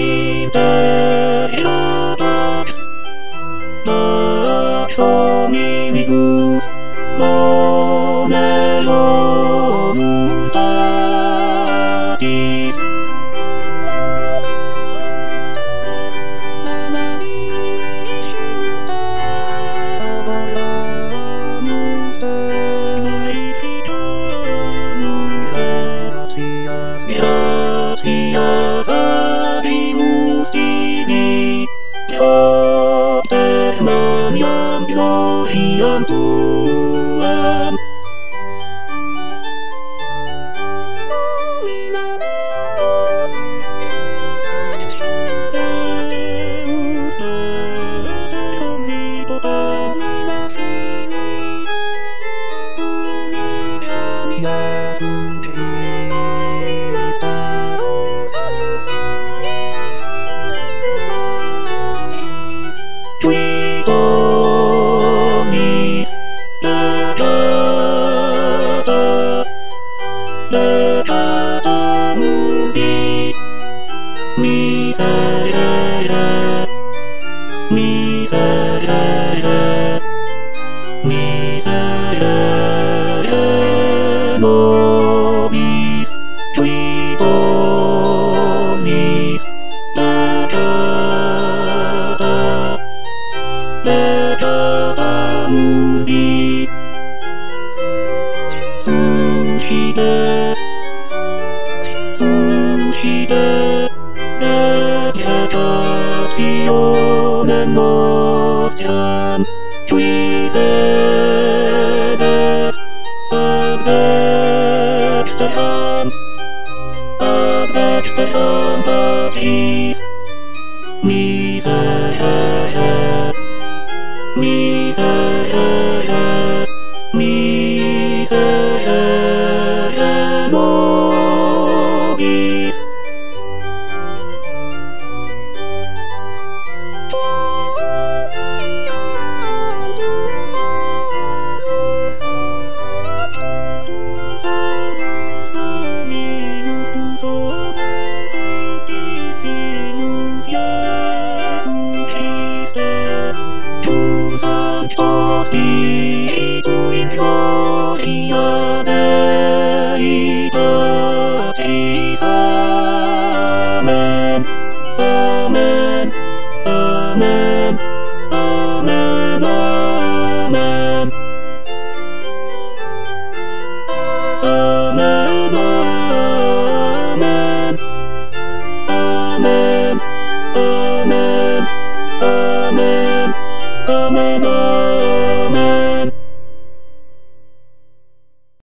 in the paradox. But so many goods, no melon parties. Gracias habimus tibi, Pater Mariam gloriam tuam. Qui donis peccata mundi, miserere, miserere, miserere nobis, qui donis peccata mundi. Suscite reputationem nostram, qui sedes ad exteram patris. Miserere, miserere, miserere nobis. Spiritu in gloria Dei Patris. Amen. Amen. Amen. Amen. Amen. Amen. Amen. Amen. Amen. Amen. Amen.